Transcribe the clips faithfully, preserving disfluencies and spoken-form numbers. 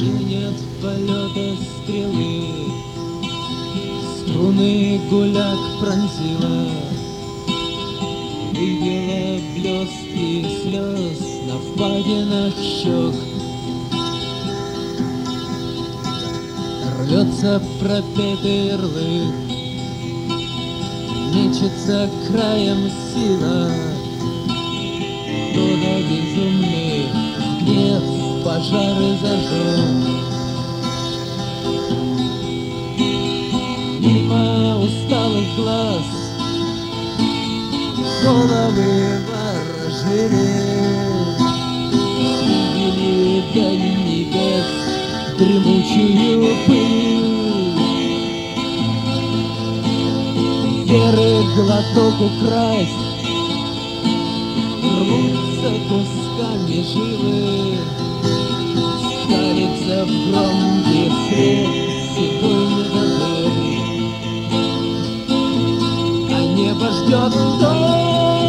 И нет полета стрелы, струны гуляк пронзила, видела блестки слез на впадинах щек. Рвется пропетый ярлык, мечется краем сила, кто-то безумный гнев пожары зажег. Мимо усталых глаз головы ворожили, видели до небес дремучую пыль. Веры глоток украсть, рвутся кусками живы, скалится в громкий свет седой недодырь. А небо ждет дождь.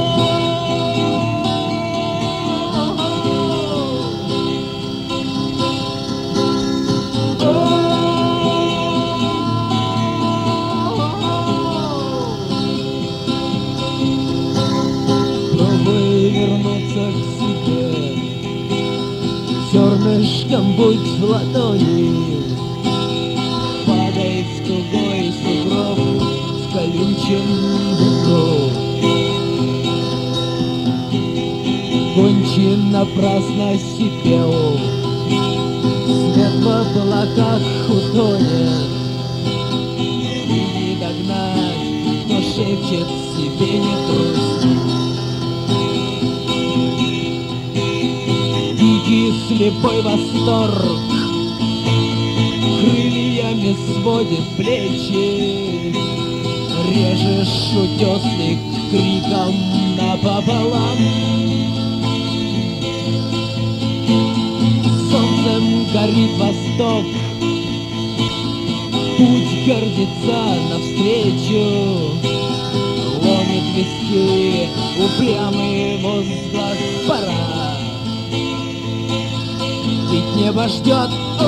Вернуться к себе, зернышком будь в ладони, падай в тугой сугроб в колючем ветру. Гончий напрасно сипел, свет в облаках утонет, и не догнать, кто шепчет себе не трусь. Слепой восторг крыльями сводит плечи, режешь утесник криком напополам. Солнцем горит восток, путь гордится навстречу, ломит виски упрямый возглас пора. Ведь небо ждет.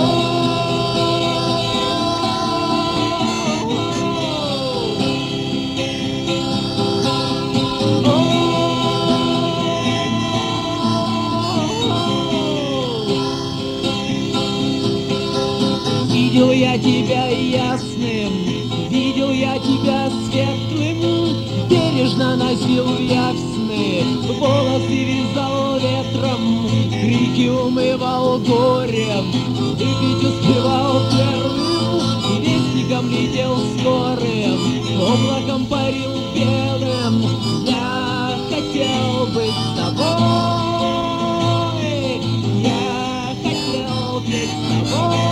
Видел я тебя ясным, видел я тебя светлым, бережно носил я в сны, волосы вязал ветром, крики умывал горем, выпить успевал первым, и вестником летел скорым, облаком парил белым. Я хотел быть с тобой, я хотел быть с тобой.